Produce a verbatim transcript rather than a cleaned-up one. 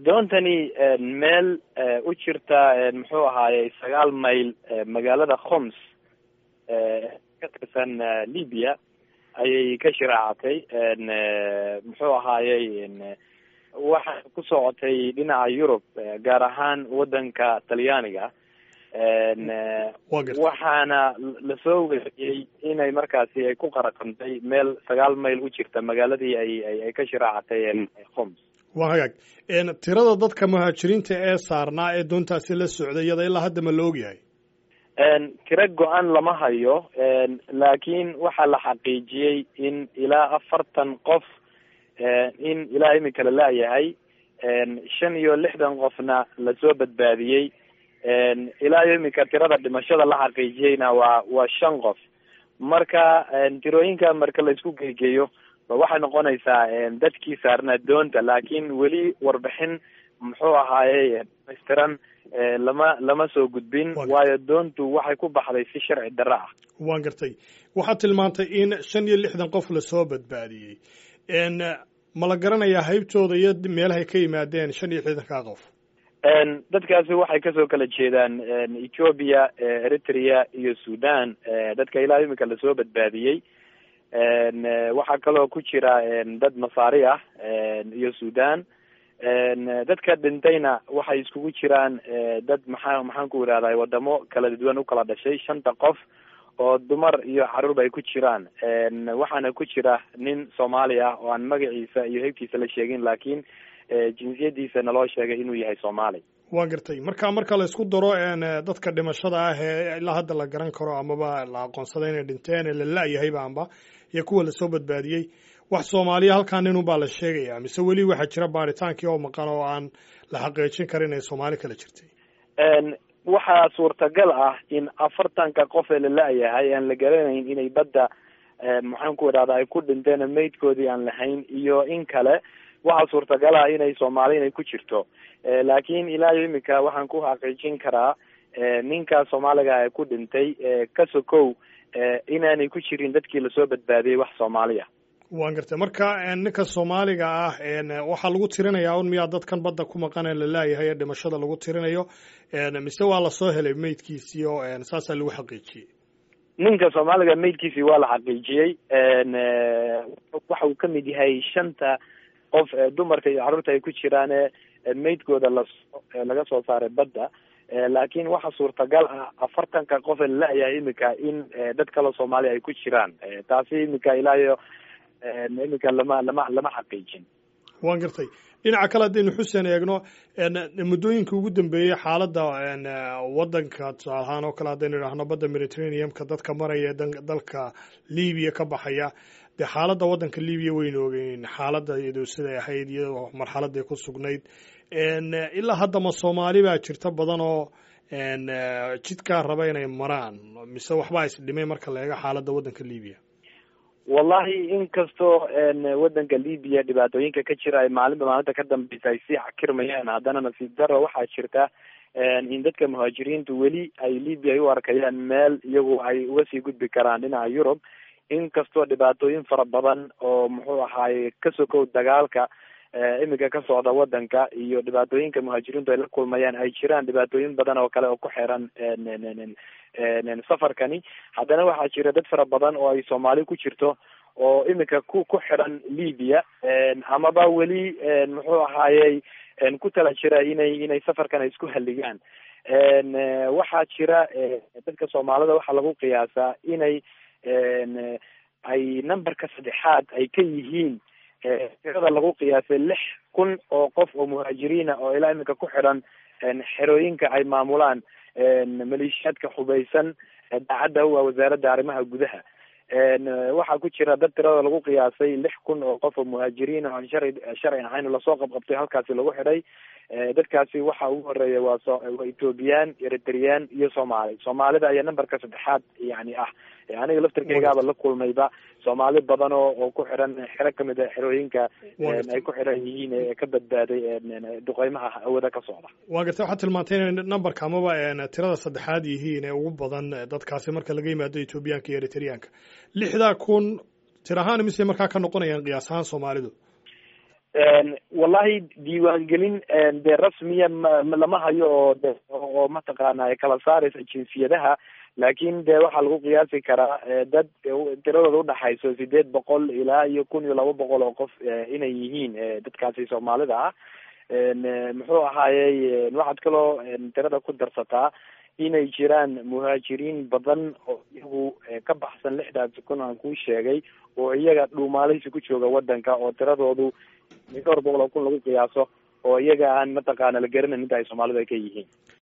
doontani meel u jirta muxuu ahaayey sagaal mayl magaalada Homs ka tirsan Libya ayay ka shiraacatay muxuu ahaayey waxa ku socotay dhinaca Europe gaar ahaan wadanka Talyaaniga waxaana la soo wariyay inay markaasi ay ku qaraqantay meel sagaal mayl u jirta magaaladii ay ay ka shiraacatay Homs. waa hagaag tirada dadka muhaajiriinta ee saarnaa ee doontaasi la socday iyada ilaa hadda ma la ogyahay? tiro go-an lama hayo laakiin waxaa la xaqiijiyey in ilaa afartan qof in ilaa imika la laayahay shan iyo lixdan qofna lasoo badbaadiyey ilaa imika tirada dhimashada la xaqiijiyeyna waa waa shan qof marka tirooyinka marka la isku geegeeyo waxay noqonaysaa dadkii saarnaa doonta laakiin weli warbixin muxuu ahaayey dhamaystiran lama lama soo gudbin waayo doontu waxay ku baxday si sharci darro ah. waan gartay waxaad tilmaantay in shan iyo lixdan qof lasoo badbaadiyey ma la garanayaa haybtooda iyo meelahay ka yimaadeen shan iyo lixdankaa qof? dadkaasi waxay kasoo kala jeedaan Ethiopia, Eritrea iyo Sudan dadka ilaa imika lasoo badbaadiyey waxaa kaloo ku jira dad masaari ah iyo Sudan dadka dhintayna waxay iskugu jiraan dad maxaa maxaan ku yiraahdaa wadamo kala duwan u kala dhashay shanta qof oo dumar iyo caruur ay ku jiraan waxaana ku jira nin Soomaali ah oo aan magaciisa iyo heybtiisa la sheegin laakiin jinsiyadiisa naloo sheegay inuu yahay Soomaali. waan gartay marka marka la isku daro dadka dhimashada ah ee ilaa hadda la garan karo amaba la aqoonsaday inay dhinteen ee la laayahay baanba iyo kuwa lasoo badbaadiyey wax Soomaaliya halkaan inuu baa la sheegayaa mise weli waxaa jira baaritaankii oo maqan oo aan la xaqiijin karin inay Soomaali kala jirtay? waxaa suurtagal ah in afartanka qof ee la laayahay aan la garanayn inay badda maxaan ku idhahdaa ay ku dhinteen meydkoodii aan lahayn iyo in kale waxaa suurtagal ah inay Soomaali inay ku jirto laakiin ilaa imika waxaan ku xaqiijin karaa ninka Soomaaliga ee ku dhintay ka sokow inaanay ku jirin dadkii lasoo badbaadiyey wax Soomaaliya. waan gartay marka ninka Soomaaliga ah waxaa lagu tirinayaa un miyaa dadkan badda ku maqan ee la laayahay ee dhimashada lagu tirinayo mise waa lasoo helay meydkiisii oo saasaa lagu xaqiijiyey? ninka Soomaaliga meydkiisii waa la xaqiijiyey waxa uu kamid yahay shanta qof dumarka iyo carruurta ay ku jiraan meydkooda lasoo laga soo saaray badda laakiin waxa suurtagal ah afartanka qof ee la laayahay imika in dad kale Soomaali ay ku jiraan taasi imika ilaa iyo imika lama lama lama xaqiijin. waan gartay dhinaca kale haddaynu xuseen eegno muddooyinkii ugu dambeeyey xaaladda waddanka tusaale ahaan oo kale haddaynu idhaahno badda Mediterranean-ka dadka maraya dalka Libiya ka baxaya dee xaaladda waddanka Libiya waynu ogeyn xaaladda iyadoo siday ahayd iyadoo marxaladay ku sugnayd ilaa haddama Soomaali baa jirta badan oo jidkaa raba inay maraan mise waxbaa isdhimay marka la eego xaaladda waddanka Libiya? wallahi inkastoo wadanka Libiya dhibaatooyinka ka jira ay maalinba maalinta ka dambeysa ay sii xakirmayaan haddana nasiib darro waxaa jirta in dadka muhaajiriintu weli ay Libiya u arkayaan meel iyagu ay uga sii gudbi karaan dhinaca Europe inkastoo dhibaatooyin fara badan oo muxuu ahaayey ka sokow dagaalka imika ka socda wadanka iyo dhibaatooyinka muhaajiriintu ay la kulmayaan ay jiraan dhibaatooyin badan oo kale oo ku xiran safarkani haddana waxaa jira dad fara badan oo ay Soomaali ku jirto oo imika ku ku xiran Libiya amaba weli muxuu ahaayey ku tala jira inay inay safarkan ay isku halligaan waxaa jira dadka Soomaalida waxaa lagu qiyaasaa inay ay numberka saddexaad ay ka yihiin tirada lagu qiyaasay lix kun oo qof oo muhaajiriina oo ilaa imika ku xiran xerooyinka ay maamulaan maleeshiyaadka xubaysan daacadda waa wasaaradda arrimaha gudaha waxaa ku jira dad tirada lagu qiyaasay lix kun oo qof oo muhaajiriin oo sharci sharci ahayn lasoo qabqabtay halkaasi lagu xidhay dadkaasi waxa ugu horeeya waa so waa Ethiopian, Eritrean iyo Soomaali. Soomaalida ayaa numberka saddexaad yani ah aniga laftirkeygaaba la kulmayba Soomaali badan oo oo ku xiran xero kamid ah xerooyinka ay ku xiran yihiin ee ka badbaaday duqeymaha hawada ka socda. waa gartay waxaad tilmaantay in numberka amaba tirada saddexaad yihiin ee ugu badan dadkaasi marka laga yimaado Ethiopianka iyo Eritreanka lixda kun tir ahaan mise markaa ka noqonayaan qiyaas ahaan Soomaalidu? wallahi diiwaangelin dee rasmiya ma lama hayo oo de oo mataqaana kala saaraysa jinsiyadaha, laakin de waxaa lagu qiyaasi karaa dad tiradooda udhaxayso sideed boqol ilaa iyo kun iyo laba boqol oo qof inay yihiin dadkaasi soomaalida ah. muxuu ahaayey waxaad kaloo tirada ku darsataa inay jiraan muhaajiriin badan oo iyagu ka baxsan lixdaasi kun aan kuu sheegay, oo iyaga dhuumaaleysi ku jooga wadanka, oo tiradoodu dhowr boqol oo kun lagu qiyaaso, oo iyaga aan mataqaana la garanin inta ay soomaalida ka yihiin.